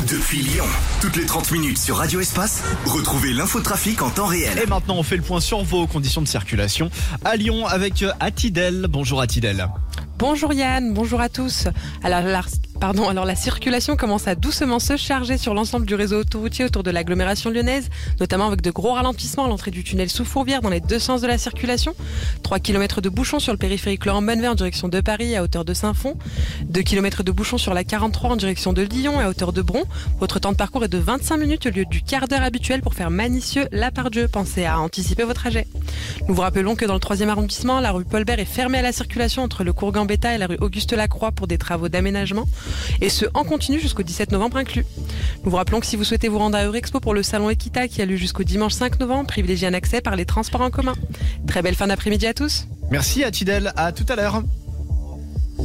Depuis Lyon, toutes les 30 minutes sur Radio Espace, retrouvez l'infotrafic en temps réel. Et maintenant, on fait le point sur vos conditions de circulation à Lyon avec Atidel. Bonjour Atidel. Bonjour Yann, bonjour à tous. Alors la circulation commence à doucement se charger sur l'ensemble du réseau autoroutier autour de l'agglomération lyonnaise, notamment avec de gros ralentissements à l'entrée du tunnel sous Fourvière dans les deux sens de la circulation. 3 km de bouchons sur le périphérique Laurent-Bonnevet en direction de Paris à hauteur de Saint-Fond. 2 km de bouchons sur la 43 en direction de Lyon à hauteur de Bron. Votre temps de parcours est de 25 minutes au lieu du quart d'heure habituel pour faire Manicieux-Lapardieu. Pensez à anticiper votre trajet. Nous vous rappelons que dans le 3e arrondissement, la rue Paul-Bert est fermée à la circulation entre le cours Gambetta et la rue Auguste-Lacroix pour des travaux d'aménagement, et ce en continu jusqu'au 17 novembre inclus. Nous vous rappelons que si vous souhaitez vous rendre à Eurexpo pour le salon Equita qui a lieu jusqu'au dimanche 5 novembre, privilégiez un accès par les transports en commun. Très belle fin d'après-midi à tous. Merci Atidel, à tout à l'heure.